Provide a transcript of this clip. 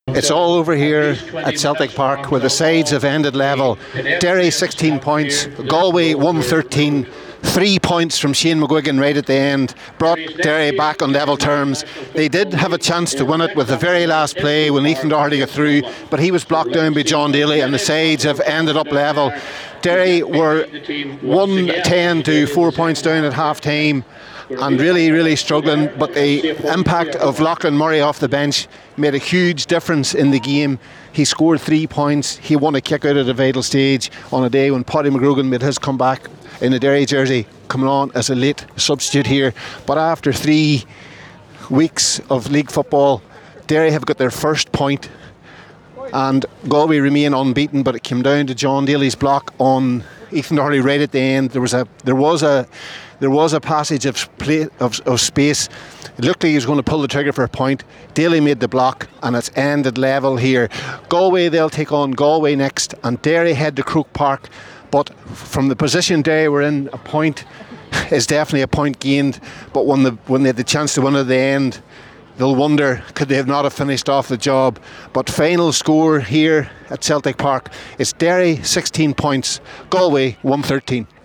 It's all over here at Celtic Park where the sides have ended level. Derry 16 points, Galway 113. 3 points from Shane McGuigan right at the end brought Derry back on level terms. They did have a chance to win it with the very last play when Ethan Doherty got through, but he was blocked down by John Daly, and the sides have ended up level. Derry were 110 to 4 points down at half time and really struggling, but the impact of Lachlan Murray off the bench made a huge difference in the game. He scored 3 points. He won a kick out at a vital stage on a day when Paddy McGrogan made his comeback in a Derry jersey, coming on as a late substitute here. But after 3 weeks of league football, Derry have got their first point, and Galway remain unbeaten, but it came down to John Daly's block on Ethan Doherty right at the end. There was a passage of space. It looked like he was going to pull the trigger for a point. Daly made the block, and it's ended level here. Galway, they'll take on Galway next, and Derry head to Croke Park. But from the position Derry were in, a point is definitely a point gained. But when they had the chance to win at the end, they'll wonder, could they have not have finished off the job? But final score here at Celtic Park is Derry 16 points, Galway 113.